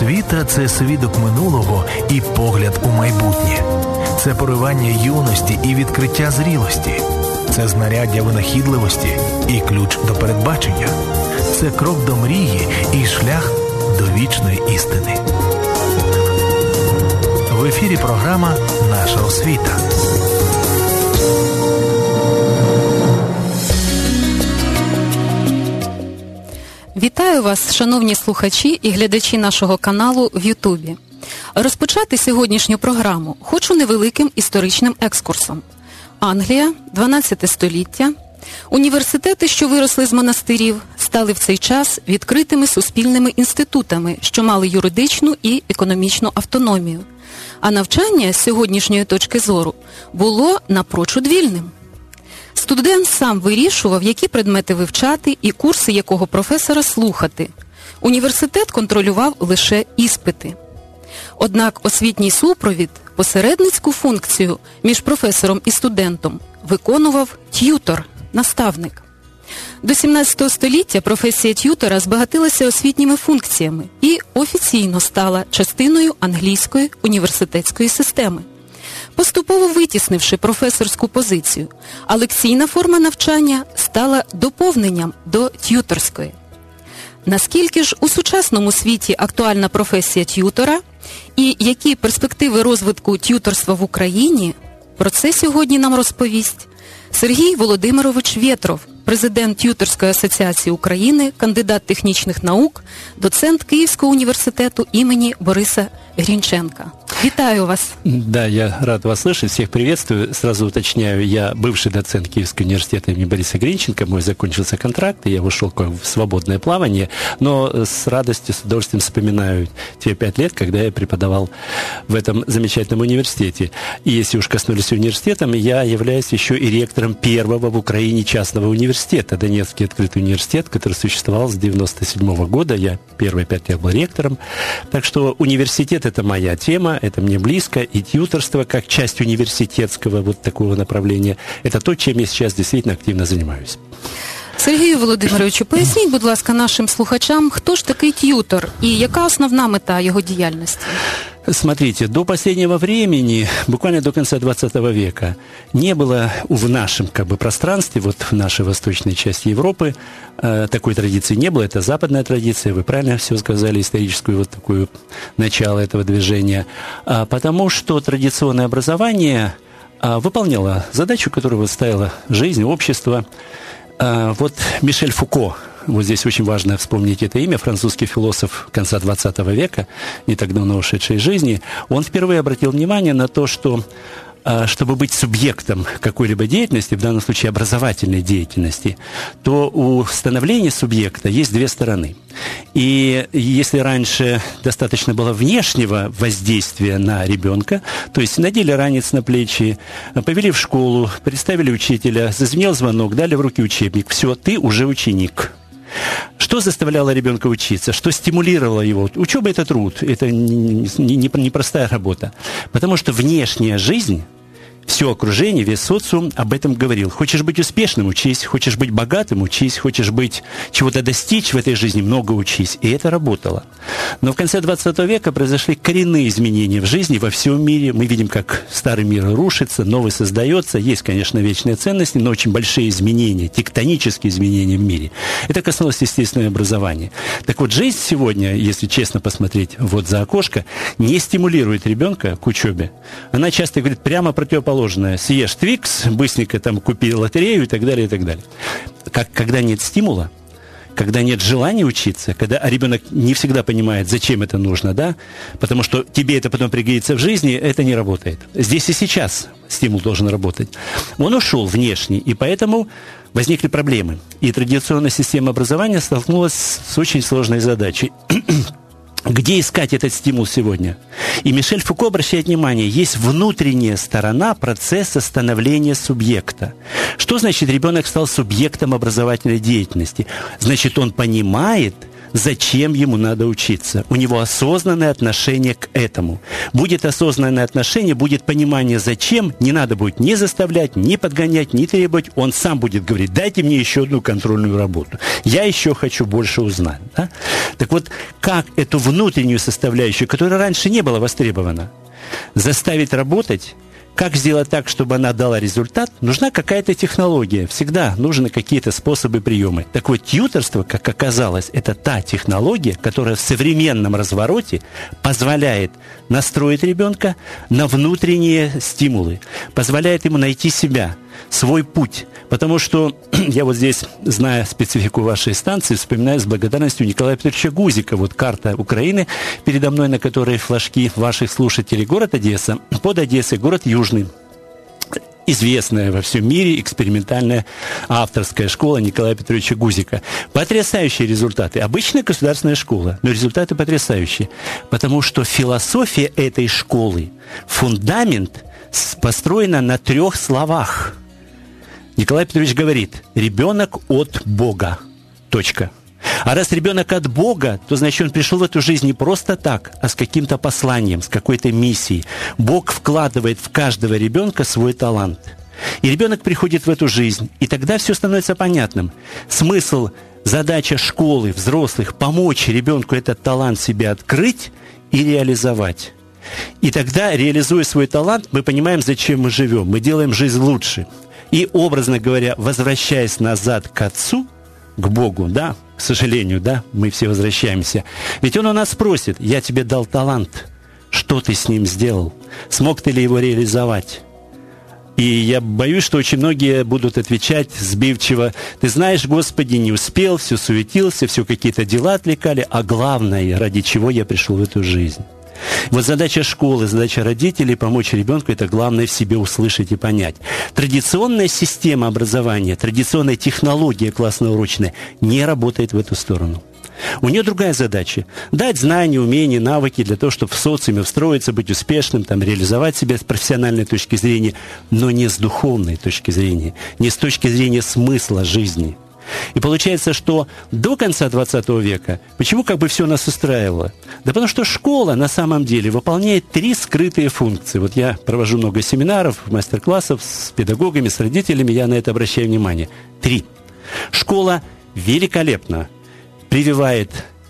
Освіта – це свідок минулого і погляд у майбутнє. Це поривання юності і відкриття зрілості. Це знаряддя винахідливості і ключ до передбачення. Це крок до мрії і шлях до вічної істини. В ефірі програма «Наша освіта». Вітаю вас, шановні слухачі і глядачі нашого каналу в Ютубі. Розпочати сьогоднішню програму хочу невеликим історичним екскурсом. Англія, 12 століття. Університети, що виросли з монастирів, стали в цей час відкритими суспільними інститутами, що мали юридичну і економічну автономію. А навчання з сьогоднішньої точки зору було напрочуд вільним. Студент сам вирішував, які предмети вивчати і курси якого професора слухати. Університет контролював лише іспити. Однак освітній супровід, посередницьку функцію між професором і студентом виконував т'ютор, наставник. До 17 століття професія т'ютора збагатилася освітніми функціями і офіційно стала частиною англійської університетської системи, поступово витіснивши професорську позицію, а лекційна форма навчання стала доповненням до т'юторської. Наскільки ж у сучасному світі актуальна професія т'ютора і які перспективи розвитку т'юторства в Україні, про це сьогодні нам розповість Сергій Володимирович Вєтров, президент Т'юторської асоціації України, кандидат технічних наук, доцент Київського університету імені Бориса Грінченка. Витаю вас. Да, я рад вас слышать, всех приветствую. Сразу уточняю, я бывший доцент Киевского университета имени Бориса Гринченко, мой закончился контракт, и я ушел в свободное плавание, но с радостью, с удовольствием вспоминаю те 5 лет, когда я преподавал в этом замечательном университете. И если уж коснулись университетом, я являюсь еще и ректором первого в Украине частного университета, Донецкий открытый университет, который существовал с 1997 года. Я первые 5 лет был ректором. Так что университет – это моя тема, это мне близко, и тьюторство как часть университетского вот такого направления – это то, чем я сейчас действительно активно занимаюсь. Сергію Володимировичу, поясніть, будь ласка, нашим слухачам, хто ж такий т'ютор і яка основна мета його діяльності? Смотрите, до последнего времени, буквально до конца 20 века, не было в нашем пространстве, вот в нашей восточной части Европы, такой традиции не было. Это западная традиция, вы правильно все сказали, историческую вот такую начало этого движения. Потому что традиционное образование выполняло задачу, которую ставила жизнь, общество. Вот Мишель Фуко, вот здесь очень важно вспомнить это имя, французский философ конца 20 века, не так давно ушедший из жизни, он впервые обратил внимание на то, что чтобы быть субъектом какой-либо деятельности, в данном случае образовательной деятельности, то у становления субъекта есть 2 стороны. И если раньше достаточно было внешнего воздействия на ребенка, то есть надели ранец на плечи, повели в школу, представили учителя, зазвенел звонок, дали в руки учебник, все, ты уже ученик. Что заставляло ребенка учиться? Что стимулировало его? Учеба – это труд, это не простая работа. Потому что внешняя жизнь, все окружение, весь социум об этом говорил. Хочешь быть успешным – учись, хочешь быть богатым – учись, хочешь быть чего-то достичь в этой жизни – много учись. И это работало. Но в конце 20 века произошли коренные изменения в жизни во всем мире. Мы видим, как старый мир рушится, новый создается. Есть, конечно, вечные ценности, но очень большие изменения, тектонические изменения в мире. Это коснулось естественного образования. Так вот, жизнь сегодня, если честно посмотреть вот за окошко, не стимулирует ребенка к учебе. Она часто говорит прямо противоположное. Съешь Твикс, быстренько там купи лотерею и так далее, и так далее. Когда нет стимула, когда нет желания учиться, когда ребенок не всегда понимает, зачем это нужно, да, потому что тебе это потом пригодится в жизни, это не работает. Здесь и сейчас стимул должен работать. Он ушел внешне, и поэтому возникли проблемы. И традиционная система образования столкнулась с очень сложной задачей. Где искать этот стимул сегодня? И Мишель Фуко обращает внимание, есть внутренняя сторона процесса становления субъекта. Что значит ребенок стал субъектом образовательной деятельности? Значит, он понимает, зачем ему надо учиться. У него осознанное отношение к этому. Будет осознанное отношение, будет понимание, зачем. Не надо будет ни заставлять, ни подгонять, ни требовать. Он сам будет говорить: дайте мне еще одну контрольную работу. Я еще хочу больше узнать. Да? Так вот, как эту внутреннюю составляющую, которая раньше не была востребована, заставить работать, как сделать так, чтобы она дала результат, нужна какая-то технология. Всегда нужны какие-то способы, приемы. Так вот, тьюторство, как оказалось, это та технология, которая в современном развороте позволяет настроить ребенка на внутренние стимулы, позволяет ему найти себя, свой путь. Потому что я вот здесь, зная специфику вашей станции, вспоминаю с благодарностью Николая Петровича Гузика. Вот карта Украины передо мной, на которой флажки ваших слушателей. Город Одесса, под Одессой город Южный. Известная во всем мире экспериментальная авторская школа Николая Петровича Гузика. Потрясающие результаты. Обычная государственная школа, но результаты потрясающие. Потому что философия этой школы, фундамент построена на 3 словах. Николай Петрович говорит: ребенок от Бога. Точка. А раз ребенок от Бога, то значит он пришел в эту жизнь не просто так, а с каким-то посланием, с какой-то миссией. Бог вкладывает в каждого ребенка свой талант. И ребенок приходит в эту жизнь, и тогда все становится понятным. Смысл, задача школы, взрослых — помочь ребенку этот талант себе открыть и реализовать. И тогда, реализуя свой талант, мы понимаем, зачем мы живем. Мы делаем жизнь лучше. И, образно говоря, возвращаясь назад к Отцу, к Богу, да, к сожалению, да, мы все возвращаемся. Ведь Он у нас спросит: я тебе дал талант, что ты с ним сделал? Смог ты ли его реализовать? И я боюсь, что очень многие будут отвечать сбивчиво: ты знаешь, Господи, не успел, все суетился, все какие-то дела отвлекали, а главное, ради чего я пришел в эту жизнь. Вот задача школы, задача родителей — помочь ребенку это главное в себе услышать и понять. Традиционная система образования, традиционная технология классно-урочная не работает в эту сторону. У нее другая задача — дать знания, умения, навыки для того, чтобы в социуме встроиться, быть успешным, там, реализовать себя с профессиональной точки зрения, но не с духовной точки зрения, не с точки зрения смысла жизни. И получается, что до конца 20 века почему как бы все нас устраивало? Да потому что школа на самом деле выполняет 3 скрытые функции. Вот я провожу много семинаров, мастер-классов с педагогами, с родителями, я на это обращаю внимание. 3. Школа великолепно прививает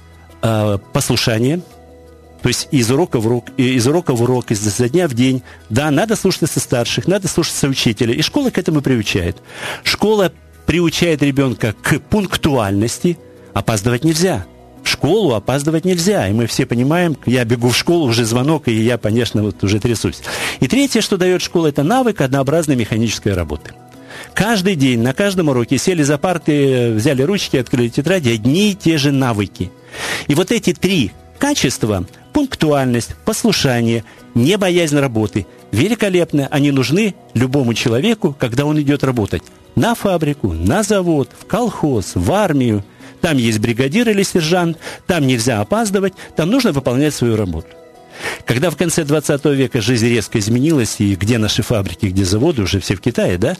послушание, то есть из урока в урок, изо дня в день. Да, надо слушаться старших, надо слушаться учителя. И школа к этому приучает. Школа приучает ребенка к пунктуальности. Опаздывать нельзя. В школу опаздывать нельзя. И мы все понимаем, я бегу в школу, уже звонок, и я, конечно, вот уже трясусь. И третье, что дает школа, это навык однообразной механической работы. Каждый день, на каждом уроке сели за парты, взяли ручки, открыли тетради, одни и те же навыки. И вот эти 3 качества — пунктуальность, послушание, не боязнь работы — великолепно. Они нужны любому человеку, когда он идет работать. На фабрику, на завод, в колхоз, в армию. Там есть бригадир или сержант, там нельзя опаздывать, там нужно выполнять свою работу. Когда в конце 20 века жизнь резко изменилась, и где наши фабрики, где заводы, уже все в Китае, да?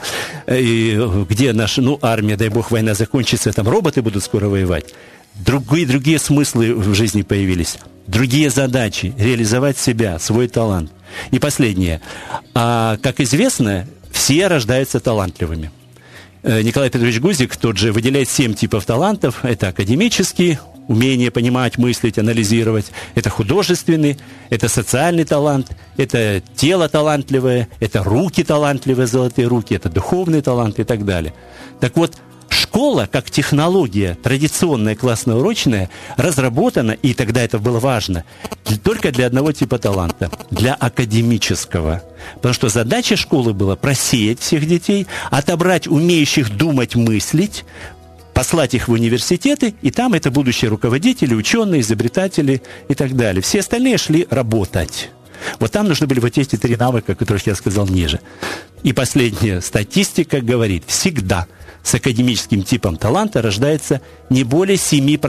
И где наша, армия, дай бог, война закончится, там роботы будут скоро воевать. Другие смыслы в жизни появились, другие задачи, реализовать себя, свой талант. И последнее. Как известно, все рождаются талантливыми. Николай Петрович Гузик тот же выделяет 7 типов талантов. Это академический, умение понимать, мыслить, анализировать. Это художественный, это социальный талант, это тело талантливое, это руки талантливые, золотые руки, это духовный талант и так далее. Так вот, школа, как технология, традиционная, классно-урочная, разработана, и тогда это было важно, только для одного типа таланта, для академического. Потому что задача школы была просеять всех детей, отобрать умеющих думать, мыслить, послать их в университеты, и там это будущие руководители, ученые, изобретатели и так далее. Все остальные шли работать. Вот там нужны были вот эти 3 навыка, о которых я сказал ниже. И последняя статистика говорит, всегда с академическим типом таланта рождается не более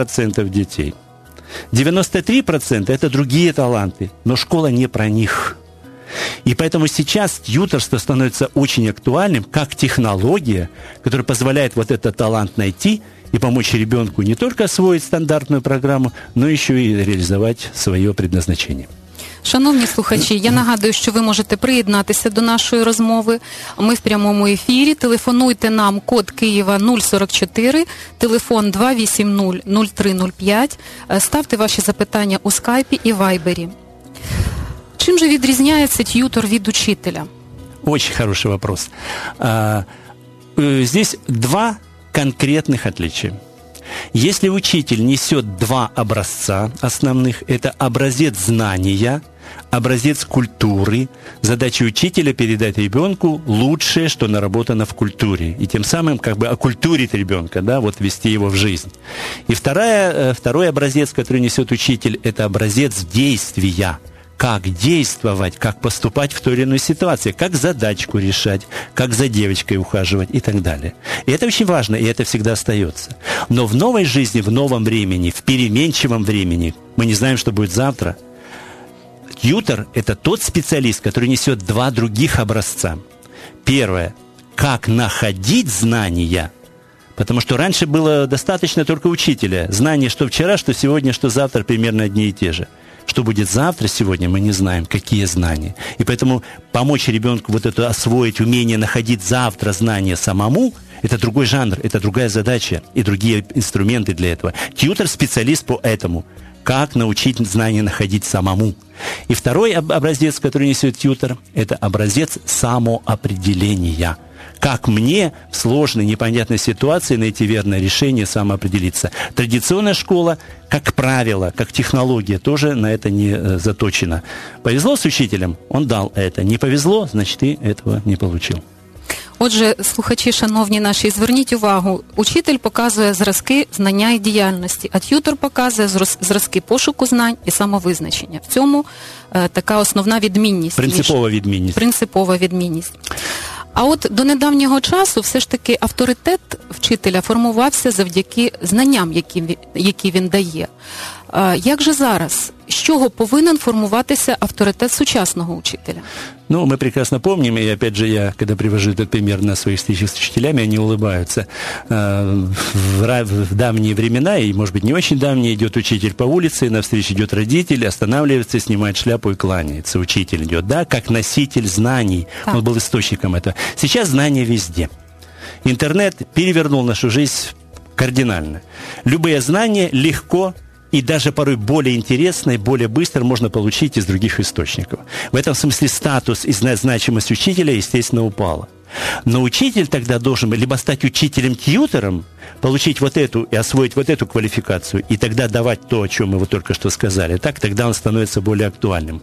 7% детей. 93% – это другие таланты, но школа не про них. И поэтому сейчас тьюторство становится очень актуальным как технология, которая позволяет вот этот талант найти и помочь ребенку не только освоить стандартную программу, но еще и реализовать свое предназначение. Шановні слухачі, я нагадую, що ви можете приєднатися до нашої розмови. Ми в прямому ефірі. Телефонуйте нам, код Києва 044, телефон 280-0305. Ставте ваші запитання у скайпі і вайбері. Чим же відрізняється т'ютор від учителя? Очень хороший вопрос. Здесь два конкретных отличия. Если учитель несет два образца основных, это образец знания, образец культуры, задача учителя передать ребенку лучшее, что наработано в культуре, и тем самым как бы окультурить ребенка, да, вот ввести его в жизнь. И второй образец, который несет учитель, это образец действия. Как действовать, как поступать в той или иной ситуации, как задачку решать, как за девочкой ухаживать и так далее. И это очень важно, и это всегда остается. Но в новой жизни, в новом времени, в переменчивом времени, мы не знаем, что будет завтра, тьютор – это тот специалист, который несет два других образца. Первое – как находить знания, потому что раньше было достаточно только учителя. Знания, что вчера, что сегодня, что завтра, примерно одни и те же. Что будет завтра, сегодня, мы не знаем, какие знания. И поэтому помочь ребенку вот это освоить, умение находить завтра знания самому, это другой жанр, это другая задача и другие инструменты для этого. Тьютор – специалист по этому. Как научить знания находить самому. И второй образец, который несет тьютор, это образец самоопределения. Как мне в сложной, непонятной ситуации найти верное решение, самоопределиться. Традиционная школа, как правило, как технология, тоже на это не заточена. Повезло с учителем, он дал это. Не повезло, значит, ты этого не получил. Отже, слухачі, шановні наші, зверніть увагу, учитель показує зразки знання і діяльності, а т'ютор показує зразки пошуку знань і самовизначення. В цьому така основна відмінність. Принципова відмінність. А от до недавнього часу все ж таки авторитет вчителя формувався завдяки знанням, які він дає. Як же зараз? З чого повинен формуватися авторитет сучасного учителя? Ну, мы прекрасно помним, и опять же я, когда привожу этот пример на своих встречах с учителями, они улыбаются. В давние времена, и, может быть, не очень давние, идет учитель по улице, навстречу идет родитель, останавливается, снимает шляпу и кланяется. Учитель идет, да, как носитель знаний. Так. Он был источником этого. Сейчас знания везде. Интернет перевернул нашу жизнь кардинально. Любые знания легко и даже порой более интересно и более быстро можно получить из других источников. В этом смысле статус и значимость учителя, естественно, упала. Но учитель тогда должен либо стать учителем-тьютором, получить вот эту и освоить вот эту квалификацию, и тогда давать то, о чем мы вот только что сказали. Так тогда он становится более актуальным.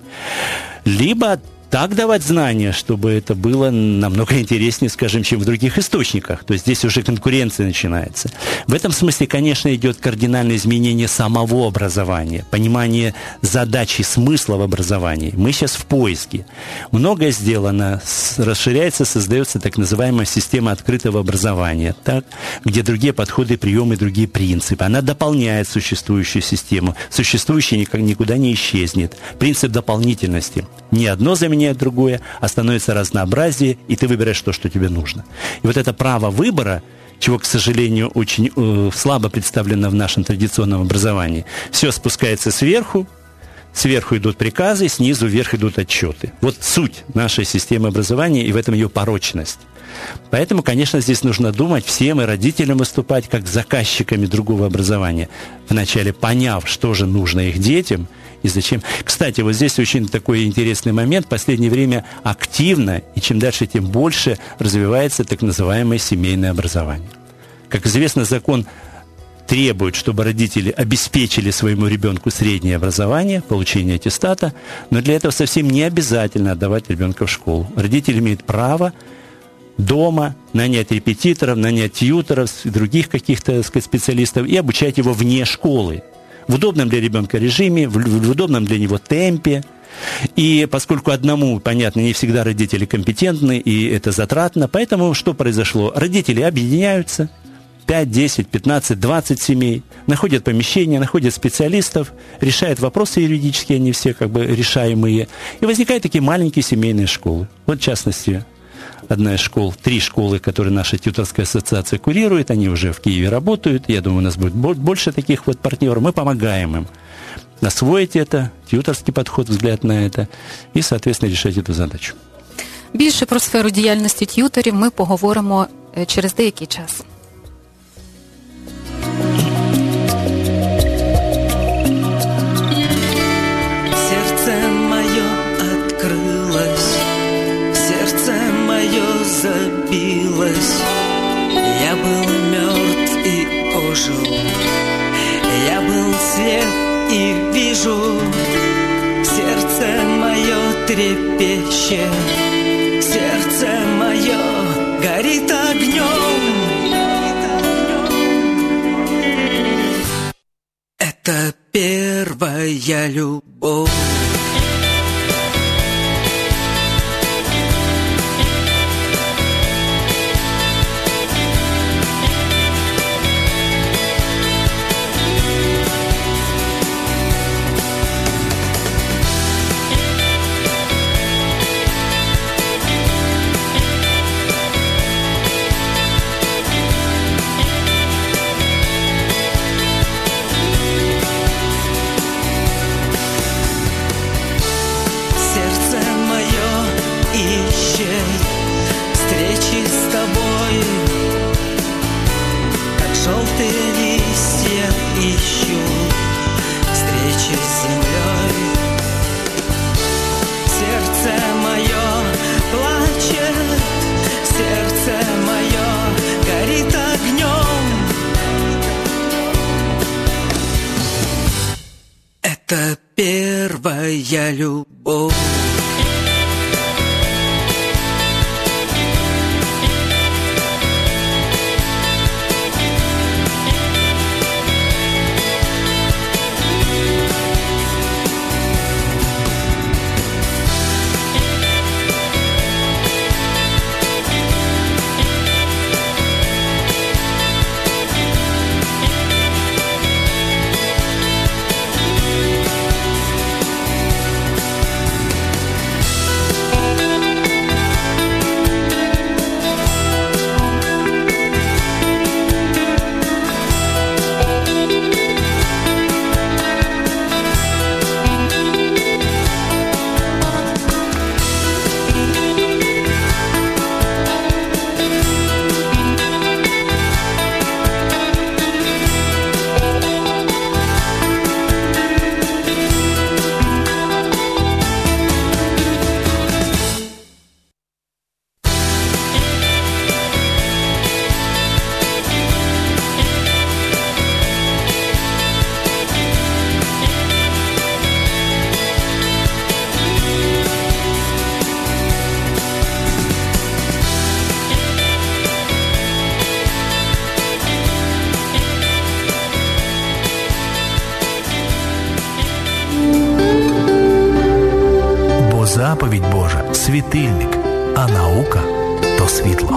Либо так давать знания, чтобы это было намного интереснее, скажем, чем в других источниках. То есть здесь уже конкуренция начинается. В этом смысле, конечно, идет кардинальное изменение самого образования, понимание задачи, смысла в образовании. Мы сейчас в поиске. Многое сделано, расширяется, создается так называемая система открытого образования, так, где другие подходы, приемы, другие принципы. Она дополняет существующую систему. Существующее никуда не исчезнет. Принцип дополнительности. Не одно заменяет другое, а становится разнообразие, и ты выбираешь то, что тебе нужно. И вот это право выбора, чего, к сожалению, очень слабо представлено в нашем традиционном образовании, все спускается сверху идут приказы, снизу вверх идут отчеты. Вот суть нашей системы образования, и в этом ее порочность. Поэтому, конечно, здесь нужно думать, всем и родителям выступать как заказчиками другого образования, вначале поняв, что же нужно их детям и зачем. Кстати, вот здесь очень такой интересный момент. В последнее время активно, и чем дальше, тем больше развивается так называемое семейное образование. Как известно, закон требует, чтобы родители обеспечили своему ребенку среднее образование, получение аттестата, но для этого совсем не обязательно отдавать ребенка в школу. Родители имеют право дома нанять репетиторов, нанять тьюторов, других каких-то, так сказать, специалистов и обучать его вне школы. В удобном для ребенка режиме, в удобном для него темпе. И поскольку одному, понятно, не всегда родители компетентны, и это затратно, поэтому что произошло? Родители объединяются, 5, 10, 15, 20 семей, находят помещения, находят специалистов, решают вопросы юридические, они все как бы решаемые, и возникают такие маленькие семейные школы. Вот, в частности, одна из школ, 3 школы, которые наша тьюторская ассоциация курирует, они уже в Киеве работают, я думаю, у нас будет больше таких вот партнеров, мы помогаем им освоить это, тьюторский подход, взгляд на это, і, соответственно, решать эту задачу. Більше про сферу діяльності т'юторів ми поговоримо через деякий час. Сердце мое открылось, сердце мое забилось. Я был мертв и ожил, я был слеп и вижу. Сердце мое трепещет, сердце мое горит огнем. Это первая любовь. Встречи с тобой, как желтые листья ищу встречи с землей. Сердце мое плачет, сердце мое горит огнем. Это первая любовь. Заповідь Божа – світильник, а наука – то світло.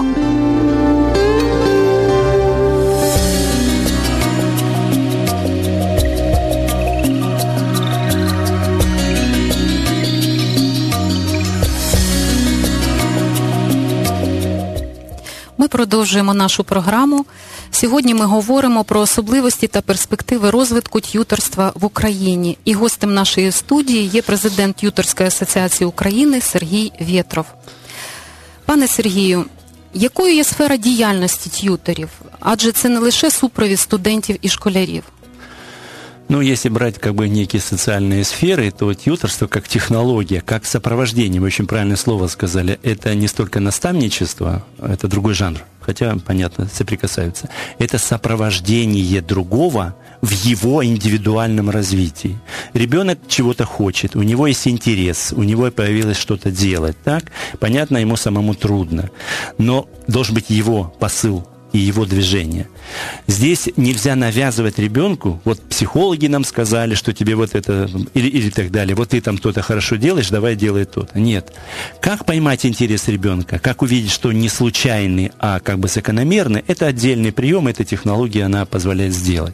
Ми продовжуємо нашу програму. Сьогодні ми говоримо про особливості та перспективи розвитку т'юторства в Україні. І гостем нашої студії є президент Т'юторської асоціації України Сергій Вєтров. Пане Сергію, якою є сфера діяльності т'юторів? Адже це не лише супровід студентів і школярів. Ну, если брать как бы некие социальные сферы, то тьюторство как технология, как сопровождение, вы очень правильное слово сказали, это не столько наставничество, это другой жанр, хотя, понятно, соприкасаются. Это сопровождение другого в его индивидуальном развитии. Ребенок чего-то хочет, у него есть интерес, у него появилось что-то делать, так? Понятно, ему самому трудно, но должен быть его посыл и его движения. Здесь нельзя навязывать ребенку, вот психологи нам сказали, что тебе вот это, или так далее, вот ты там то-то хорошо делаешь, давай делай то-то. Нет. Как поймать интерес ребенка, как увидеть, что он не случайный, а как бы закономерный, это отдельный прием, эта технология, она позволяет сделать.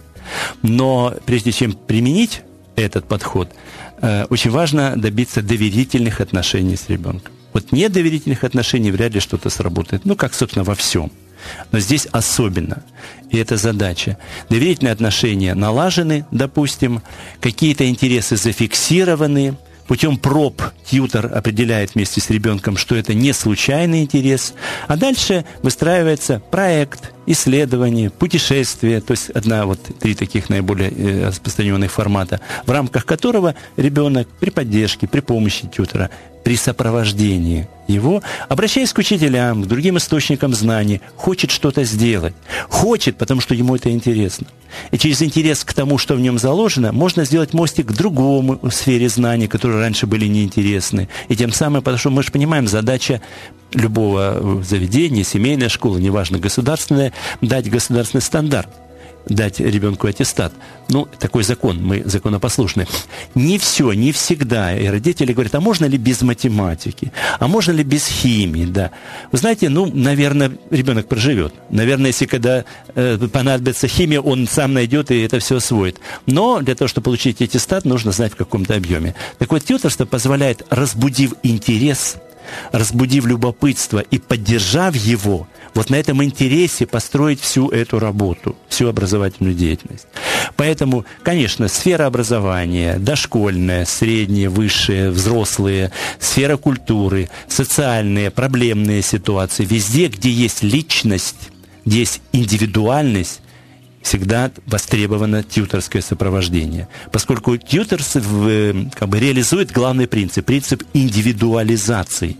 Но прежде чем применить этот подход, очень важно добиться доверительных отношений с ребенком. Вот нет доверительных отношений, вряд ли что-то сработает. Ну, как, собственно, во всем. Но здесь особенно. И это задача. Доверительные отношения налажены, допустим, какие-то интересы зафиксированы. Путем проб тьютор определяет вместе с ребенком, что это не случайный интерес. А дальше выстраивается проект, исследование, путешествие. То есть три таких наиболее распространенных формата, в рамках которого ребенок при поддержке, при помощи тьютора, при сопровождении его, обращаясь к учителям, к другим источникам знаний, хочет что-то сделать. Хочет, потому что ему это интересно. И через интерес к тому, что в нем заложено, можно сделать мостик к другому сфере знаний, которые раньше были неинтересны. И тем самым, потому что мы же понимаем, задача любого заведения, семейной школы, неважно, государственная, дать государственный стандарт, дать ребенку аттестат. Ну, такой закон, мы законопослушны. Не все, не всегда. И родители говорят, а можно ли без математики? А можно ли без химии? Да. Вы знаете, наверное, ребенок проживет. Наверное, если когда понадобится химия, он сам найдет и это все освоит. Но для того, чтобы получить аттестат, нужно знать в каком-то объеме. Так вот, тьюторство позволяет, разбудив интерес, разбудив любопытство и поддержав его, вот на этом интересе построить всю эту работу, всю образовательную деятельность. Поэтому, конечно, сфера образования, дошкольная, средняя, высшая, взрослые, сфера культуры, социальные, проблемные ситуации, везде, где есть личность, где есть индивидуальность, всегда востребовано тьюторское сопровождение. Поскольку тьютор реализует главный принцип индивидуализации.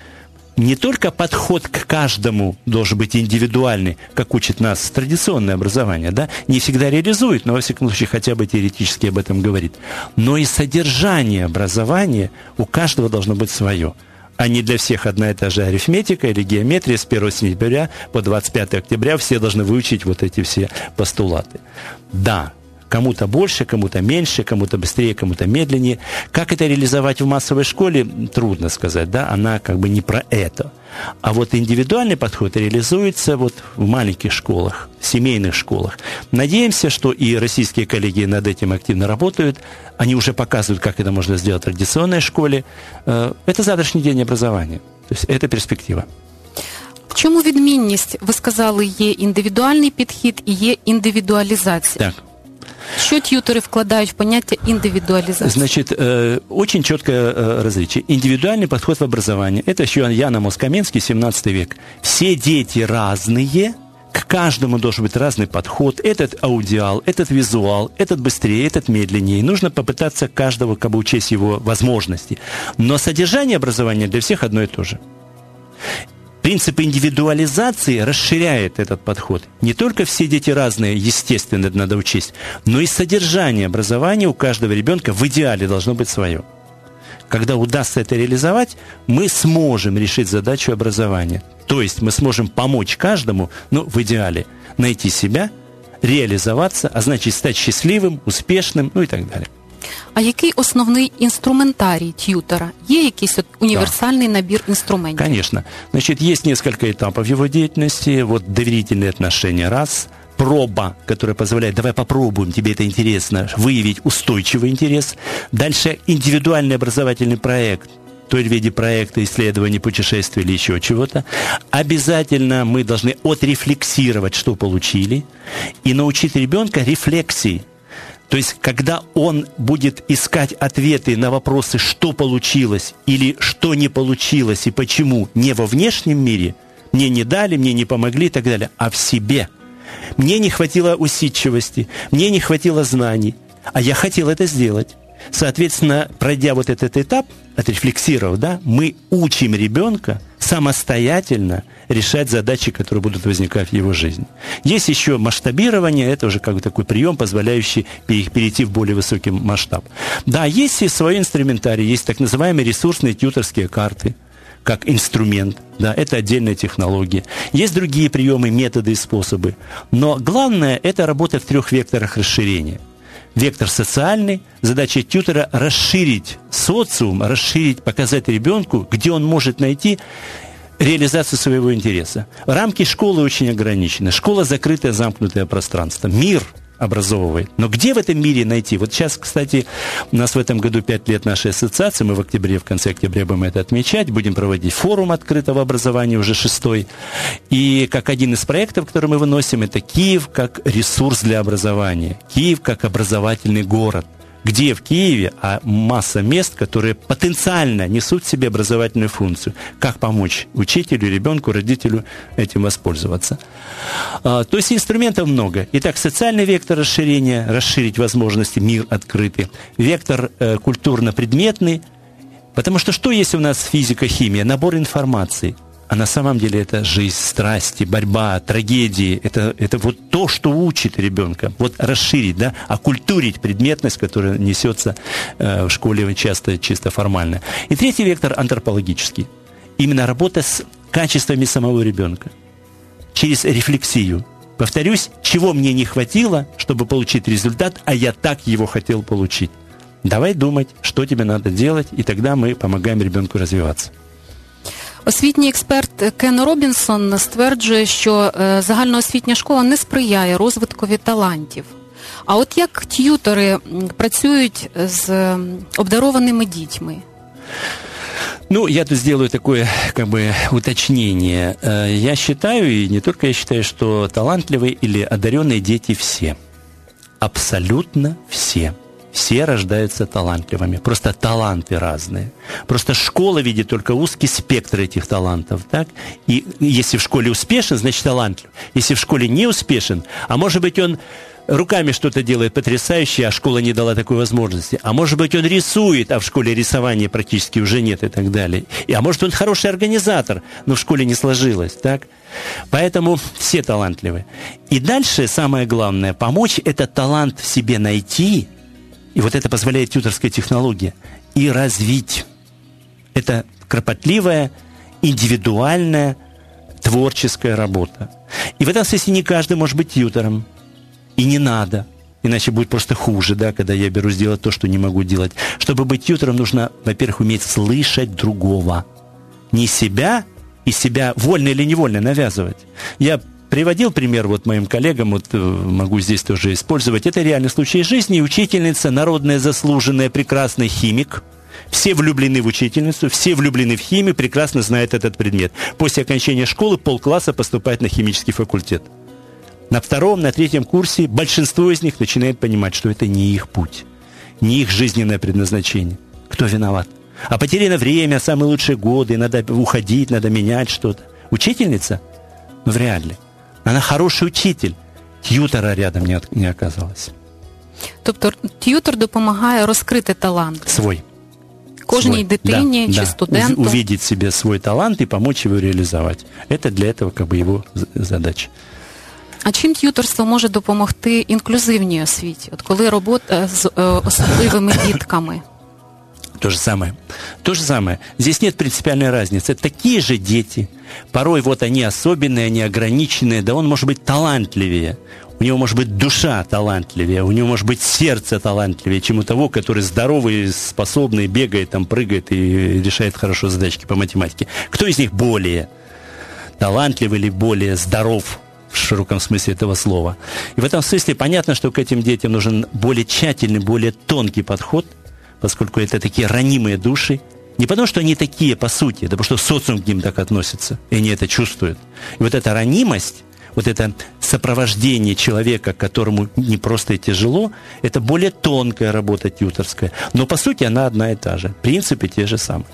Не только подход к каждому должен быть индивидуальный, как учит нас традиционное образование, да? Не всегда реализует, но, во всяком случае, хотя бы теоретически об этом говорит. Но и содержание образования у каждого должно быть свое. А не для всех одна и та же арифметика или геометрия с 1 сентября по 25 октября все должны выучить вот эти все постулаты. Да, кому-то больше, кому-то меньше, кому-то быстрее, кому-то медленнее. Как это реализовать в массовой школе, трудно сказать, да, она как бы не про это. А вот индивидуальный подход реализуется вот в маленьких школах, в семейных школах. Надеемся, что и российские коллеги над этим активно работают. Они уже показывают, как это можно сделать в традиционной школе. Это завтрашний день образования. То есть это перспектива. В чому відмінність? Ви сказали, є індивідуальний підхід і є індивідуалізація. Так. Що тьютери вкладають в поняття індивидуализации? Значит, очень четкое различие. Индивидуальный подход в образование. Это еще Ян Амос Коменский, 17 век. Все дети разные, к каждому должен быть разный подход. Этот аудиал, этот визуал, этот быстрее, этот медленнее. Нужно попытаться каждого как бы учесть его возможности. Но содержание образования для всех одно и то же. Принцип индивидуализации расширяет этот подход. Не только все дети разные, естественно, это надо учесть, но и содержание образования у каждого ребенка в идеале должно быть свое. Когда удастся это реализовать, мы сможем решить задачу образования. То есть мы сможем помочь каждому, в идеале, найти себя, реализоваться, а значит стать счастливым, успешным, и так далее. А який основний інструментарій тьютора? Є якийсь універсальний набір інструментів? Конечно. Значит, есть несколько этапов его деятельности. Вот доверительные отношения – раз. Проба, которая позволяет, давай попробуем, тебе это интересно, выявить устойчивый интерес. Дальше индивидуальный образовательный проект, то ли в виде проекта, исследований, путешествий или еще чего-то. Обязательно мы должны отрефлексировать, что получили, и научить ребенка рефлексии. То есть, когда он будет искать ответы на вопросы, что получилось или что не получилось и почему, не во внешнем мире, мне не дали, мне не помогли и так далее, а в себе. Мне не хватило усидчивости, мне не хватило знаний, а я хотел это сделать. Соответственно, пройдя вот этот этап, отрефлексировав, мы учим ребенка самостоятельно решать задачи, которые будут возникать в его жизни. Есть еще масштабирование, это уже как бы такой прием, позволяющий перейти в более высокий масштаб. Да, есть и свой инструментарий, есть так называемые ресурсные тьюторские карты, как инструмент, да, это отдельная технология. Есть другие приемы, методы и способы. Но главное – это работа в 3 векторах расширения. Вектор социальный, задача тьютера – расширить социум, расширить, показать ребенку, где он может найти реализацию своего интереса. Рамки школы очень ограничены. Школа – закрытое, замкнутое пространство. Мир образовывает. Но где в этом мире найти? Вот сейчас, кстати, у нас в этом году 5 лет нашей ассоциации, мы в конце октября будем это отмечать, будем проводить форум открытого образования, уже 6-й. И как один из проектов, который мы выносим, это Киев как ресурс для образования. Киев как образовательный город. Где в Киеве масса мест, которые потенциально несут в себе образовательную функцию. Как помочь учителю, ребенку, родителю этим воспользоваться. То есть инструментов много. Итак, социальный вектор расширения, расширить возможности, мир открытый. Вектор культурно-предметный. Потому что есть у нас физика, химия? Набор информации. А на самом деле это жизнь, страсти, борьба, трагедии. Это вот то, что учит ребенка. Вот расширить, да, оккультурить предметность, которая несется в школе часто чисто формально. И 3-й вектор антропологический. Именно работа с качествами самого ребенка. Через рефлексию. Повторюсь, чего мне не хватило, чтобы получить результат, а я так его хотел получить. Давай думать, что тебе надо делать, и тогда мы помогаем ребенку развиваться. Освітній експерт Кен Робінсон стверджує, що загальноосвітня школа не сприяє розвиткові талантів. А от як т'ютори працюють з обдарованими дітьми? Я тут сделаю такое, уточнение. Я считаю, и не только я считаю, что талантливые или одаренные дети все. Абсолютно все. Все рождаются талантливыми. Просто таланты разные. Просто школа видит только узкий спектр этих талантов. Так? И если в школе успешен, значит талантлив. Если в школе не успешен, а может быть он руками что-то делает потрясающее, а школа не дала такой возможности. А может быть он рисует, а в школе рисования практически уже нет и так далее. А может он хороший организатор, но в школе не сложилось. Так? Поэтому все талантливы. И дальше самое главное, помочь этот талант в себе найти. И вот это позволяет тьюторская технология. И развить. Это кропотливая, индивидуальная, творческая работа. И в этом смысле не каждый может быть тьютором. И не надо. Иначе будет просто хуже, да, когда я берусь делать то, что не могу делать. Чтобы быть тьютором, нужно, во-первых, уметь слышать другого. Не себя, и себя вольно или невольно навязывать. Я приводил пример моим коллегам, могу здесь тоже использовать. Это реальный случай из жизни. Учительница, народная, заслуженная, прекрасный химик. Все влюблены в учительницу, все влюблены в химию, прекрасно знают этот предмет. После окончания школы полкласса поступает на химический факультет. На 2-м, на 3-м курсе большинство из них начинает понимать, что это не их путь, не их жизненное предназначение. Кто виноват? А потеряно время, самые лучшие годы, надо уходить, надо менять что-то. Учительница? Вряд ли. Она хороший учитель. Т'ютора рядом не оказалось. Тобто т'ютор допомагає розкрити талант? Свой. Кожній дитині чи студенту? Увидеть в себе свой талант и помочь его реализовать. Это для этого его задача. А чим т'юторство може допомогти інклюзивній освіті? От коли робота з особливими дітками? То же самое. Здесь нет принципиальной разницы. Это такие же дети. Порой они особенные, они ограниченные. Да он может быть талантливее. У него может быть душа талантливее. У него может быть сердце талантливее, чем у того, который здоровый, способный, бегает, прыгает и решает хорошо задачки по математике. Кто из них более талантливый или более здоров? В широком смысле этого слова. И в этом смысле понятно, что к этим детям нужен более тщательный, более тонкий подход, поскольку это такие ранимые души. Не потому, что они такие по сути, да потому что социум к ним так относится, и они это чувствуют. И эта ранимость, это сопровождение человека, которому не просто и тяжело, это более тонкая работа тьюторская. Но по сути она одна и та же. Принципы те же самые.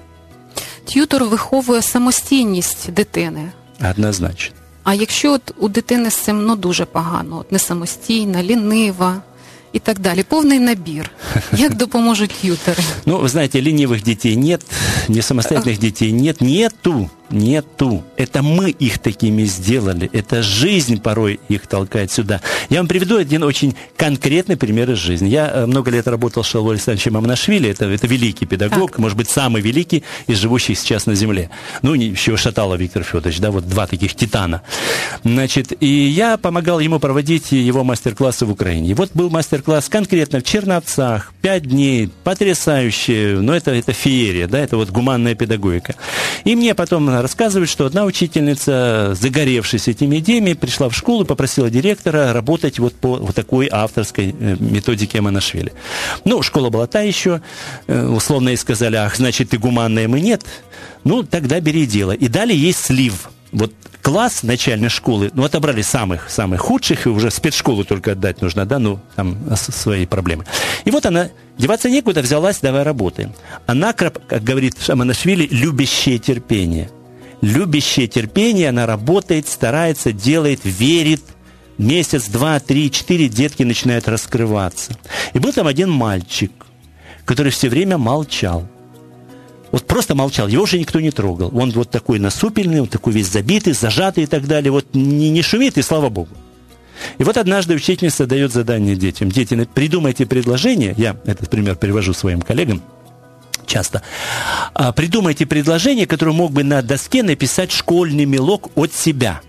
Т'ютор виховує самостійність дитини. Однозначно. А якщо у дитини з цим дуже погано, не самостійна, лінива і так далі, повний набір, як допоможуть т'ютори? Вы знаете, ленивых детей нет, несамостоятельных детей нет, нету. нету. Это мы их такими сделали. Это жизнь порой их толкает сюда. Я вам приведу один очень конкретный пример из жизни. Я много лет работал с Шалвой Александровичем Аманашвили. Это великий педагог, может быть, самый великий из живущих сейчас на земле. Ну, еще Шатало Виктор Федорович, да, вот два таких титана. Значит, и я помогал ему проводить его мастер-классы в Украине. И вот был мастер-класс конкретно в Черновцах, 5 дней, потрясающе, но это феерия, да, это вот гуманная педагогика. И мне потом рассказывают, что одна учительница, загоревшись этими идеями, пришла в школу и попросила директора работать вот по вот такой авторской методике Аманашвили. Ну, школа была та еще, условно ей сказали, ах, значит, ты гуманная, мы нет. Ну, тогда бери дело. И дали ей слив. Вот класс начальной школы, ну, отобрали самых худших, и уже спецшколу только отдать нужно, да, ну, там свои проблемы. И вот она, деваться некуда, взялась, давай работаем. Она, как говорит Аманашвили, любящее терпение. Любящее терпение, она работает, старается, делает, верит. Месяц, 2, 3, 4 детки начинают раскрываться. И был там один мальчик, который все время молчал. Вот просто молчал, его уже никто не трогал. Он вот такой насупленный, он такой весь забитый, зажатый и так далее. Вот не шумит, и слава богу. И вот однажды учительница дает задание детям. Дети, придумайте предложение. Я этот пример привожу своим коллегам часто. Придумайте предложение, которое мог бы на доске написать школьный мелок от себя.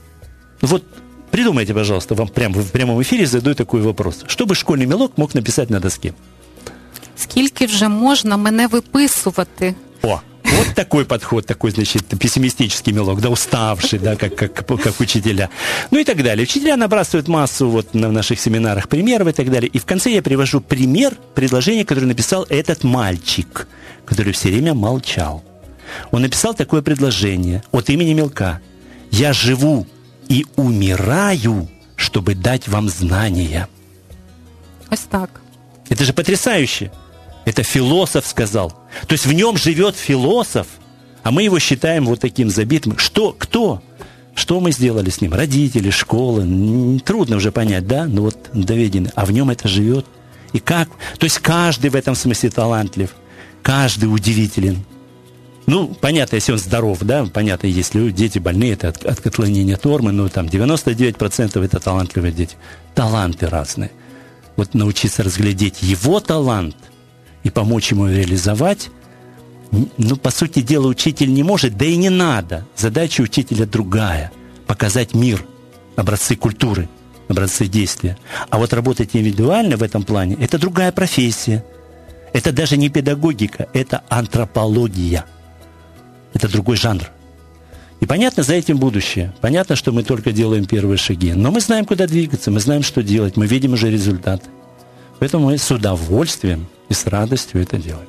Вот придумайте, пожалуйста, вам в прямом эфире задаю такой вопрос. Что бы школьный мелок мог написать на доске? Скільки вже можна мене виписувати? О, вот такой подход, такой, значит, пессимистический мелок, да, уставший, да, как учителя. Ну и так далее. Учителя набрасывают массу вот на наших семинарах примеров и так далее. И в конце я привожу пример предложения, которое написал этот мальчик, который все время молчал. Он написал такое предложение от имени мелка. «Я живу и умираю, чтобы дать вам знания». Ось так. Это же потрясающе. Это философ сказал. То есть в нем живет философ, а мы его считаем вот таким забитым. Кто? Что мы сделали с ним? Родители, школа. Трудно уже понять, да? Ну вот доведены. А в нем это живет. И как? То есть каждый в этом смысле талантлив. Каждый удивителен. Ну, понятно, если он здоров, да? Понятно, если дети больные, это от отклонения Тормы, но там 99% это талантливые дети. Таланты разные. Вот научиться разглядеть его талант и помочь ему реализовать, ну, по сути дела, учитель не может, да и не надо. Задача учителя другая – показать мир, образцы культуры, образцы действия. А вот работать индивидуально в этом плане – это другая профессия. Это даже не педагогика, это антропология. Это другой жанр. И понятно, за этим будущее. Понятно, что мы только делаем первые шаги. Но мы знаем, куда двигаться, мы знаем, что делать, мы видим уже результат. Поэтому мы с удовольствием і з радістю це робимо.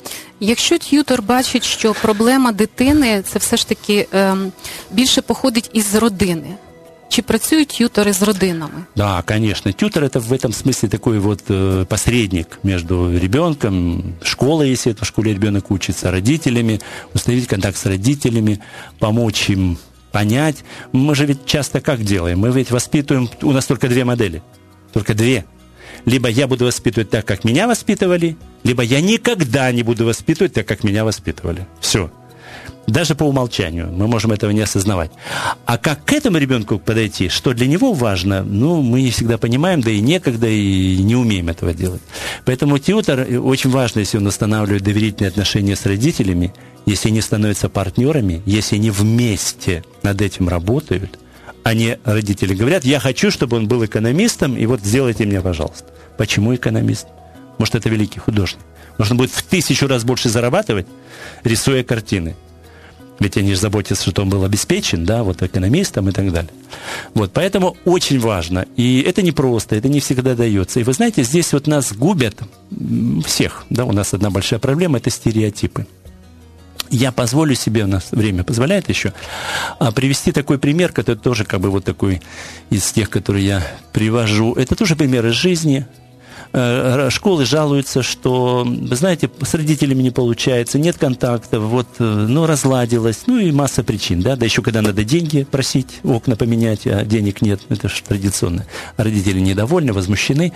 Якщо т'ютор бачить, що проблема дитини це все ж таки більше походить із родини, чи працюють т'ютори з родинами? Да, конечно. Тьютор это в этом смысле такой вот посредник между ребенком, школой, если это в школе ребенок учится, родителями, установить контакт с родителями, помочь им понять. Мы же ведь часто как делаем? Мы ведь воспитываем, у нас только две модели, только две. Либо я буду воспитывать так, как меня воспитывали, либо я никогда не буду воспитывать так, как меня воспитывали. Все. Даже по умолчанию. Мы можем этого не осознавать. А как к этому ребенку подойти, что для него важно, ну, мы не всегда понимаем, да и некогда, и не умеем этого делать. Поэтому тьютор очень важно, если он устанавливает доверительные отношения с родителями, если они становятся партнерами, если они вместе над этим работают, а не родители говорят, я хочу, чтобы он был экономистом, и вот сделайте мне, пожалуйста. Почему экономист? Может, это великий художник. Может, он будет в 1000 раз больше зарабатывать, рисуя картины. Ведь они же заботятся, что он был обеспечен, да, вот экономистом и так далее. Вот, поэтому очень важно. И это непросто, это не всегда дается. И вы знаете, здесь вот нас губят всех, да, у нас одна большая проблема – это стереотипы. Я позволю себе, у нас время позволяет еще, привести такой пример, который тоже как бы вот такой из тех, которые я привожу. Это тоже пример из жизни. Школы жалуются, что, вы знаете, с родителями не получается, нет контактов, вот, ну, разладилось, ну, и масса причин, да, еще когда надо деньги просить, окна поменять, а денег нет, это же традиционно. Родители недовольны, возмущены.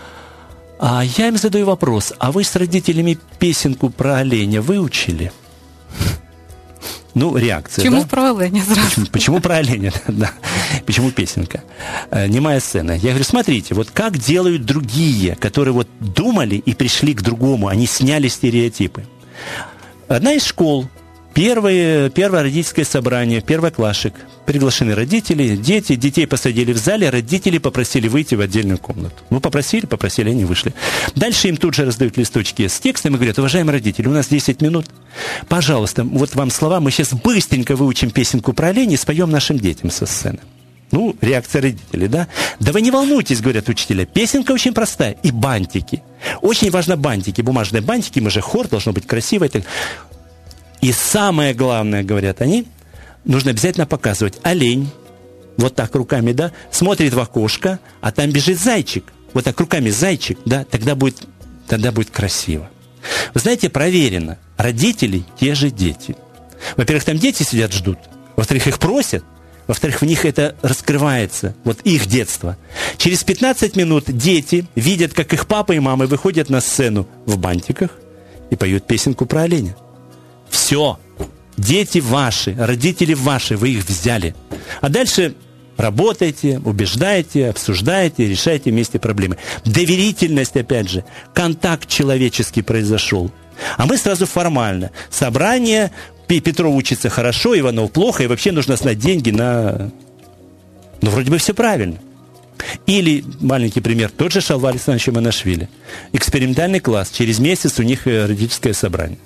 А я им задаю вопрос, а вы с родителями песенку про оленя выучили? Ну, реакция. Чему да? про оленя сразу? Почему про оленя? Да. Почему песенка? Немая сцена. Я говорю, смотрите, вот как делают другие, которые вот думали и пришли к другому, они сняли стереотипы. Одна из школ, первое родительское собрание, первоклашек. Приглашены родители, дети, детей посадили в зале, родители попросили выйти в отдельную комнату. Ну, попросили, они вышли. Дальше им тут же раздают листочки с текстом и говорят, уважаемые родители, у нас 10 минут, пожалуйста, вот вам слова, мы сейчас быстренько выучим песенку про оленей и споем нашим детям со сцены. Ну, реакция родителей, да? Да вы не волнуйтесь, говорят учителя, песенка очень простая. И бантики. Очень важно бантики, бумажные бантики, мы же хор, должно быть красиво. И самое главное, говорят они, нужно обязательно показывать олень, вот так руками, да, смотрит в окошко, а там бежит зайчик, вот так руками зайчик, да, тогда будет красиво. Вы знаете, проверено, родителей те же дети. Во-первых, там дети сидят, ждут, во-вторых, их просят, во-вторых, в них это раскрывается, вот их детство. Через 15 минут дети видят, как их папа и мама выходят на сцену в бантиках и поют песенку про оленя. Все. Дети ваши, родители ваши, вы их взяли. А дальше работайте, убеждайте, обсуждайте, решайте вместе проблемы. Доверительность, опять же, контакт человеческий произошел. А мы сразу формально. Собрание, Петров учится хорошо, Иванов плохо, и вообще нужно снять деньги на... Ну, вроде бы все правильно. Или, маленький пример, тот же Шалва Александрович Иванашвили. Экспериментальный класс, через месяц у них родительское собрание.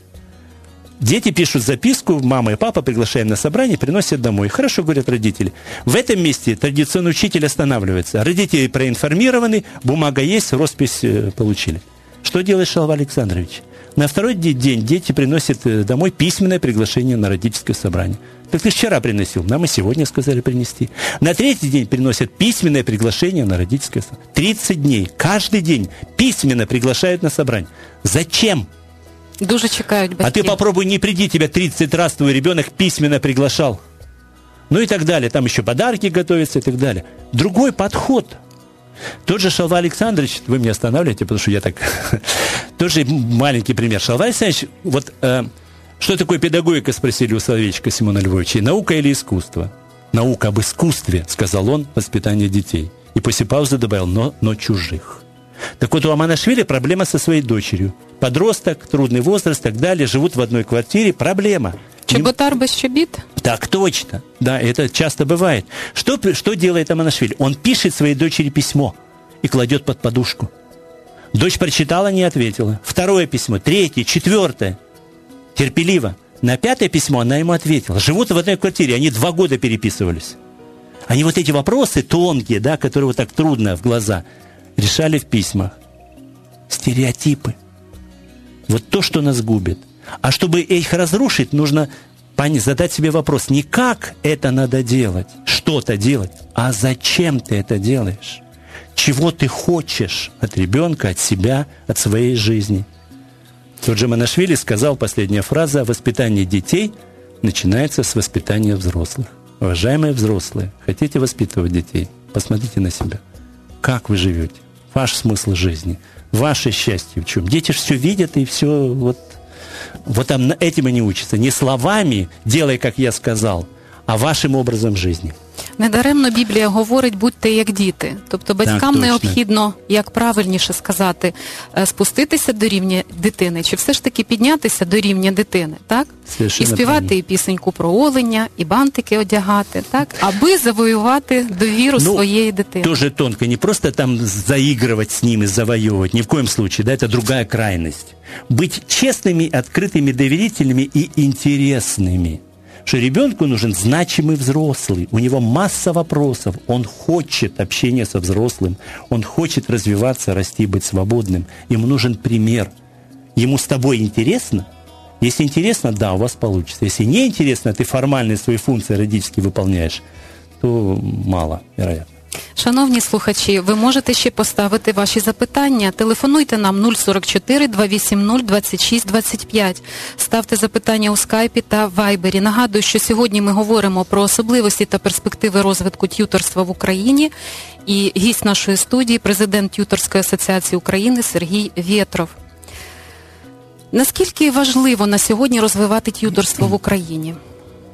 Дети пишут записку, мама и папа, приглашаем на собрание, приносят домой. Хорошо, говорят родители. В этом месте традиционный учитель останавливается. Родители проинформированы, бумага есть, роспись получили. Что делает Шалва Александрович? На второй день дети приносят домой письменное приглашение на родительское собрание. Так ты вчера приносил, нам и сегодня сказали принести. На третий день приносят письменное приглашение на родительское собрание. 30 дней, каждый день письменно приглашают на собрание. Зачем? Дуже чекають батьки. А ты попробуй не приди, тебя 30 раз твой ребенок письменно приглашал. Ну и так далее. Там еще подарки готовятся и так далее. Другой подход. Тот же Шалва Александрович, вы меня останавливаете, потому что я так... Тоже маленький пример. Шалва Александрович, вот что такое педагогика, спросили у Соловейчика Симона Львовича. Наука или искусство? Наука об искусстве, сказал он, воспитание детей. И после паузы добавил, но чужих. Так вот, у Аманашвили проблема со своей дочерью. Подросток, трудный возраст и так далее, живут в одной квартире, проблема. Чеботар без чобіт? Так точно. Да, это часто бывает. Что делает Аманашвили? Он пишет своей дочери письмо и кладет под подушку. Дочь прочитала, не ответила. Второе письмо, третье, четвертое. Терпеливо. На пятое письмо она ему ответила. Живут в одной квартире, они 2 года переписывались. Они вот эти вопросы тонкие, да, которые вот так трудно в глаза, решали в письмах. Стереотипы. Вот то, что нас губит. А чтобы их разрушить, нужно задать себе вопрос, не как это надо делать, что-то делать, а зачем ты это делаешь? Чего ты хочешь от ребенка, от себя, от своей жизни? Тот же Манашвили сказал, последняя фраза, воспитание детей начинается с воспитания взрослых. Уважаемые взрослые, хотите воспитывать детей? Посмотрите на себя. Как вы живете? Ваш смысл жизни, ваше счастье в чем? Дети же все видят и все вот там этим и не учатся. Не словами «делай, как я сказал», а вашим образом жизни. Недаремно Біблія говорить, будьте як діти. Тобто батькам необхідно, як правильніше сказати, спуститися до рівня дитини, чи все ж таки піднятися до рівня дитини, так? Совершенно і співати правильно. І пісеньку про оленя, і бантики одягати, так? Аби завоювати довіру своєї дитини. Тоже тонко, не просто там заигрывать с ними, завоевывать, ни в коем случае, да, это другая крайность. Быть честными, открытыми, доверительными и интересными. Что ребенку нужен значимый взрослый, у него масса вопросов, он хочет общения со взрослым, он хочет развиваться, расти, быть свободным, ему нужен пример. Ему с тобой интересно? Если интересно, да, у вас получится. Если не интересно, ты формальные свои функции родительские выполняешь, то мало, вероятно. Шановні слухачі, ви можете ще поставити ваші запитання. Телефонуйте нам 044 280 26 25. Ставте запитання у скайпі та вайбері. Нагадую, що сьогодні ми говоримо про особливості та перспективи розвитку т'юторства в Україні. І гість нашої студії – президент Т'юторської асоціації України Сергій Вєтров. Наскільки важливо на сьогодні розвивати т'юторство в Україні?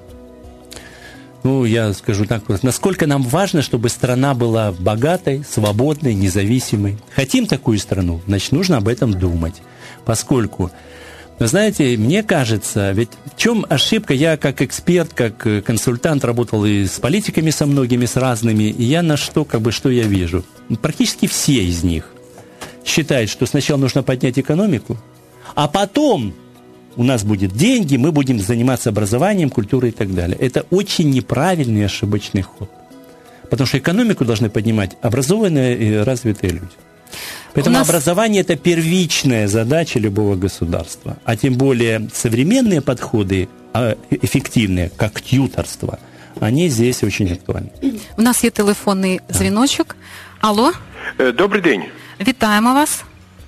я скажу так просто, насколько нам важно, чтобы страна была богатой, свободной, независимой. Хотим такую страну, значит, нужно об этом думать. Поскольку, вы знаете, мне кажется, ведь в чем ошибка? Я как эксперт, как консультант работал и с политиками со многими, с разными, и я что я вижу? Практически все из них считают, что сначала нужно поднять экономику, а потом у нас будут деньги, мы будем заниматься образованием, культурой и так далее. Это очень неправильный и ошибочный ход. Потому что экономику должны поднимать образованные и развитые люди. Поэтому образование – это первичная задача любого государства. А тем более современные подходы, эффективные, как тьюторство, они здесь очень актуальны. У нас є телефонний дзвіночок. Алло? Добрий день. Вітаємо вас.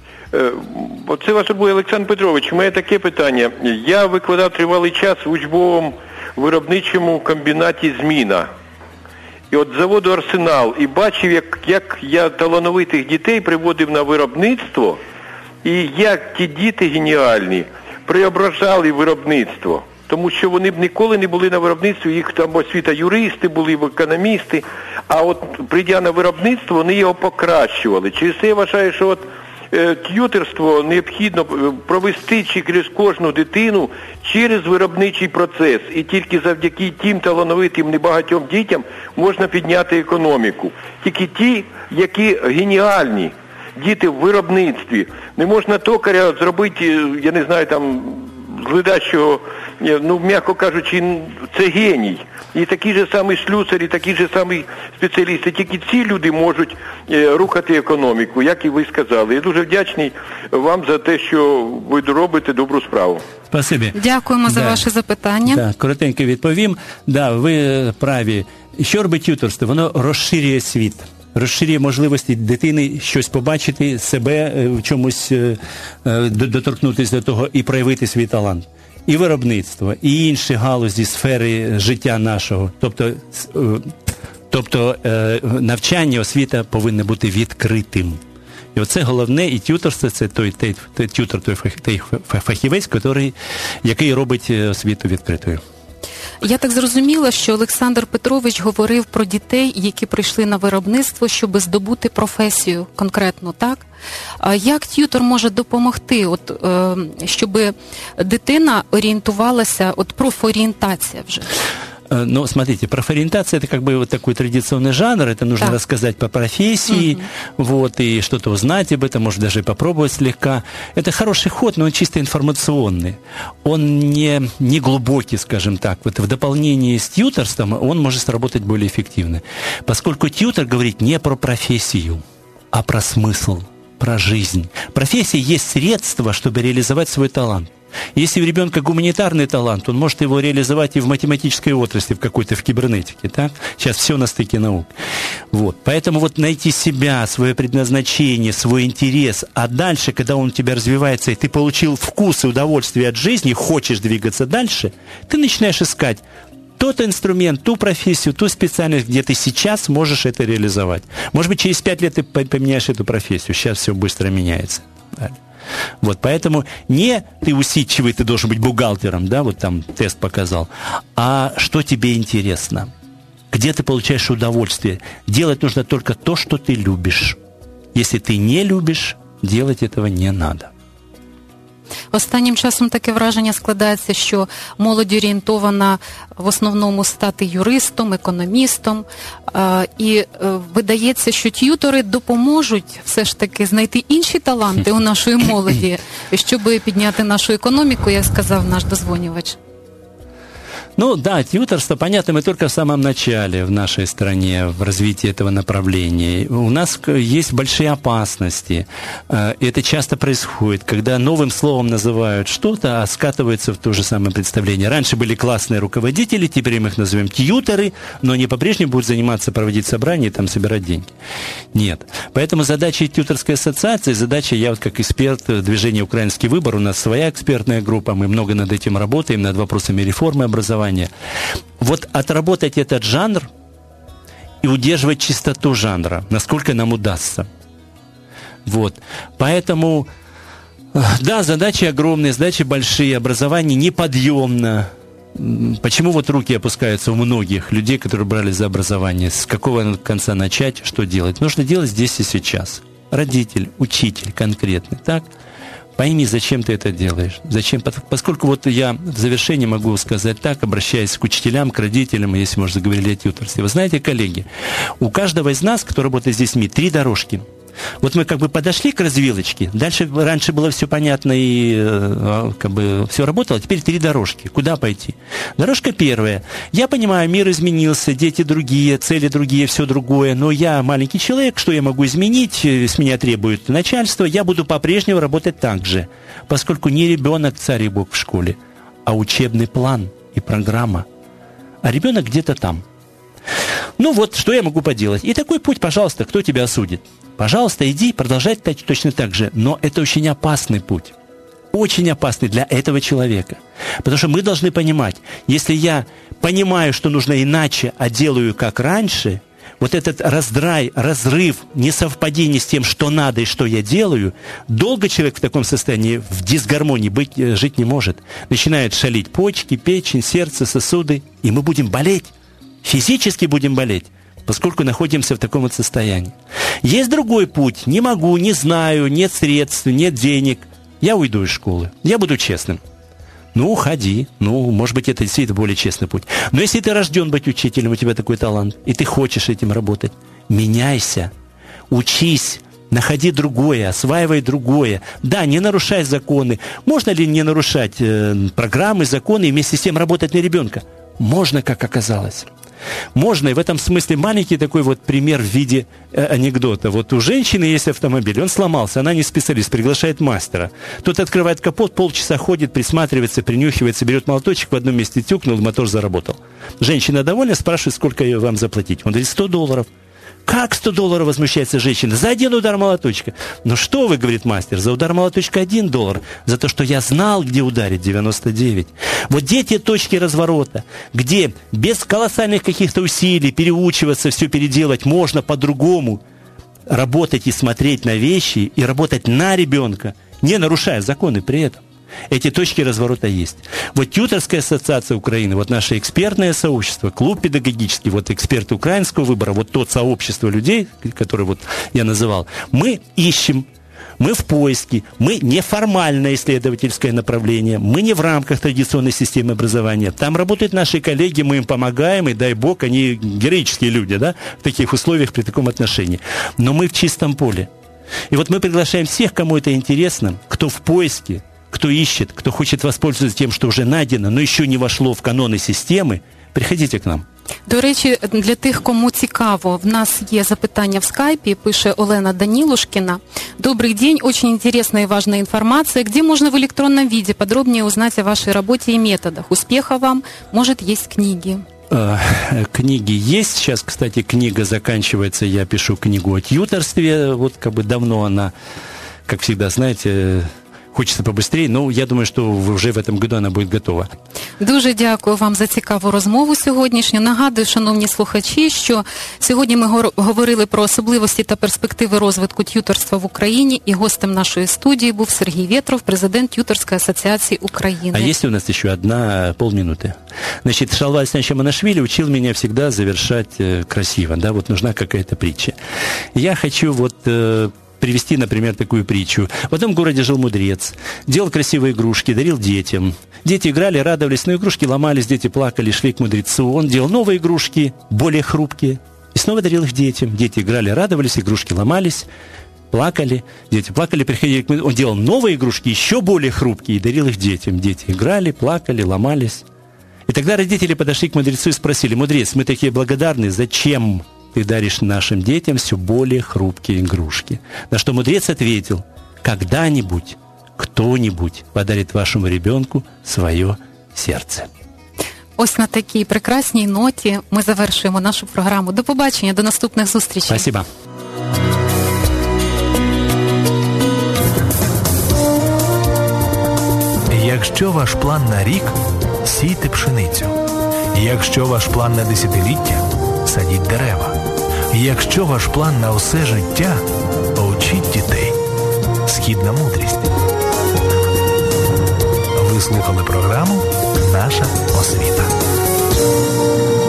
Це вас турбує Олександр Петрович. У мене таке питання. Я викладав тривалий час в учбовому виробничому комбінаті «Зміна». І от заводу «Арсенал». І бачив, як я талановитих дітей приводив на виробництво, і як ті діти геніальні преображали виробництво. Тому що вони б ніколи не були на виробництві, їх там освіта юристи були, економісти, а от прийдя на виробництво, вони його покращували. Через це я вважаю, що от т'юторство необхідно провести через кожну дитину через виробничий процес. І тільки завдяки тим талановитим небагатьом дітям можна підняти економіку. Тільки ті, які геніальні діти в виробництві. Не можна токаря зробити, я не знаю, там, з ледачого, м'яко кажучи, це геній. І такий же самий слюсар, і такий же самий спеціаліст. І тільки ці люди можуть рухати економіку, як і ви сказали. Я дуже вдячний вам за те, що ви робите добру справу. Спасибі. Дякуємо за ваше запитання. Коротенько відповім. Ви праві. Що робить т'юторство? Воно розширює світ. Розширює можливості дитини щось побачити, себе в чомусь доторкнутися до того і проявити свій талант. І виробництво, і інші галузі, сфери життя нашого. Тобто навчання, освіта повинна бути відкритим. І оце головне, і т'юторство – це той т'ютор, той фахівець, який робить освіту відкритою. Я так зрозуміла, що Олександр Петрович говорив про дітей, які прийшли на виробництво, щоб здобути професію конкретно, так? Як т'ютор може допомогти, щоб дитина орієнтувалася, профорієнтація вже? Смотрите, профориентация – это такой традиционный жанр, это нужно рассказать по профессии, и что-то узнать об этом, может даже попробовать слегка. Это хороший ход, но он чисто информационный. Он не глубокий, скажем так. В дополнении с тьюторством он может сработать более эффективно. Поскольку тьютор говорит не про профессию, а про смысл, про жизнь. Профессия есть средство, чтобы реализовать свой талант. Если у ребенка гуманитарный талант, он может его реализовать и в математической отрасли, в кибернетике, так? Сейчас все на стыке наук. Поэтому найти себя, свое предназначение, свой интерес, а дальше, когда он у тебя развивается, и ты получил вкус и удовольствие от жизни, хочешь двигаться дальше, ты начинаешь искать тот инструмент, ту профессию, ту специальность, где ты сейчас можешь это реализовать. Может быть, через 5 лет ты поменяешь эту профессию. Сейчас все быстро меняется. Поэтому не ты усидчивый, ты должен быть бухгалтером, там тест показал, а что тебе интересно, где ты получаешь удовольствие. Делать нужно только то, что ты любишь. Если ты не любишь, делать этого не надо. Останнім часом таке враження складається, що молодь орієнтована в основному стати юристом, економістом, і видається, що т'ютори допоможуть все ж таки знайти інші таланти у нашої молоді, щоб підняти нашу економіку, як сказав наш дозвонювач. Тьюторство, понятно, мы только в самом начале в нашей стране в развитии этого направления. У нас есть большие опасности. Это часто происходит, когда новым словом называют что-то, а скатывается в то же самое представление. Раньше были классные руководители, теперь мы их называем тьюторы, но они по-прежнему будут заниматься, проводить собрания и там собирать деньги. Нет. Поэтому задача тьюторской ассоциации, я как эксперт движения «Украинский выбор», у нас своя экспертная группа, мы много над этим работаем, над вопросами реформы образования. Отработать этот жанр и удерживать чистоту жанра, насколько нам удастся. Поэтому, задачи огромные, задачи большие, образование неподъемно. почему вот руки опускаются у многих людей, которые брались за образование, с какого конца начать, что делать? Нужно делать здесь и сейчас. Родитель, учитель конкретный, так? Пойми, зачем ты это делаешь. Зачем? Поскольку вот я в завершении могу сказать так, обращаясь к учителям, к родителям, если мы уже заговорили о тьюторстве. Вы знаете, коллеги, у каждого из нас, кто работает с детьми, 3 дорожки. Вот мы как бы подошли к развилочке, дальше раньше было все понятно и как бы все работало, теперь 3 дорожки. Куда пойти? Дорожка первая. Я понимаю, мир изменился, дети другие, цели другие, все другое, но я маленький человек, что я могу изменить? С меня требует начальство, я буду по-прежнему работать так же, поскольку не ребенок царь и бог в школе, а учебный план и программа. А ребенок где-то там. Ну вот, что я могу поделать? И такой путь, пожалуйста, кто тебя осудит? Пожалуйста, иди, продолжай точно так же. Но это очень опасный путь. Очень опасный для этого человека. Потому что мы должны понимать, если я понимаю, что нужно иначе, а делаю как раньше, вот этот раздрай, разрыв, несовпадение с тем, что надо и что я делаю, долго человек в таком состоянии, в дисгармонии жить не может. Начинают шалить почки, печень, сердце, сосуды, и мы будем болеть. Физически будем болеть, поскольку находимся в таком вот состоянии. Есть другой путь. Не могу, не знаю, нет средств, нет денег. Я уйду из школы. Я буду честным. Ну, уходи. Ну, может быть, это действительно более честный путь. Но если ты рожден быть учителем, у тебя такой талант, и ты хочешь этим работать, меняйся, учись, находи другое, осваивай другое. Да, не нарушай законы. Можно ли не нарушать программы, законы и вместе с тем работать на ребенка? Можно, как оказалось. Можно, и в этом смысле маленький такой вот пример в виде анекдота. Вот у женщины есть автомобиль, он сломался, она не специалист, приглашает мастера. Тот открывает капот, полчаса ходит, присматривается, принюхивается, берет молоточек, в одном месте тюкнул, мотор заработал. Женщина довольна, спрашивает, сколько вам заплатить. Он говорит, $100. Как $100, возмущается женщина? За 1 удар молоточка. Ну что вы, говорит мастер, за удар молоточка $1. За то, что я знал, где ударить, 99. Вот дети точки разворота, где без колоссальных каких-то усилий переучиваться, все переделать можно по-другому, работать и смотреть на вещи, и работать на ребенка, не нарушая законы при этом. Эти точки разворота есть. Вот Тьюторская ассоциация Украины, вот наше экспертное сообщество, клуб педагогический, вот эксперты украинского выбора, вот то сообщество людей, которое вот я называл, мы ищем, мы в поиске, мы неформальное исследовательское направление, мы не в рамках традиционной системы образования. Там работают наши коллеги, мы им помогаем, и дай бог, они героические люди, да, в таких условиях, при таком отношении. Но мы в чистом поле. И вот мы приглашаем всех, кому это интересно, кто в поиске, кто ищет, кто хочет воспользоваться тем, що вже найдено, но ще не вошло в канони системи, приходіть к нам. До речі, для тих, кому цікаво, в нас є запитання в скайпі, пише Олена Данилушкина. Добрый день, очень интересная и важная информация. Где можно в электронном виде подробнее узнать о вашей работе и методах? Успехов вам, может, есть книги? Книги есть. Сейчас, кстати, книга заканчивается, я пишу книгу о тьюторстве. Вот как бы давно она, как всегда, знаете... Хочеться побыстрее, но я думаю, що вже в цьому году вона буде готова. Дуже дякую вам за цікаву розмову сьогоднішню. Нагадую, шановні слухачі, що сьогодні ми говорили про особливості та перспективи розвитку т'юторства в Україні, і гостем нашої студії був Сергій Ветров, президент Т'юторської асоціації України. А есть у нас еще одна полминуты. Значит, Шалва Александрович Манашвили учил меня всегда завершать красиво, да, вот нужна какая-то притча. Я хочу вот... привести, например, такую притчу. В одном городе жил мудрец, делал красивые игрушки, дарил детям. Дети играли, радовались, но игрушки ломались, дети плакали, шли к мудрецу. Он делал новые игрушки, более хрупкие, и снова дарил их детям. Дети играли, радовались, игрушки ломались, плакали, дети плакали, приходили к мудрецу. Он делал новые игрушки, еще более хрупкие, и дарил их детям. Дети играли, плакали, ломались. И тогда родители подошли к мудрецу и спросили: «Мудрец, мы такие благодарны, зачем ты даришь нашим детям все более хрупкие игрушки?» На что мудрец ответил: «Когда-нибудь кто-нибудь подарит вашему ребенку свое серце». Ось на такій прекрасній ноті ми завершуємо нашу програму. До побачення, до наступних зустрічей. Спасибо. Якщо ваш план на рік – сійте пшеницю. Якщо ваш план на десятиліття – садіть дерева. Якщо ваш план на усе життя – учіть дітей. Східна мудрість. Ви слухали програму «Наша освіта».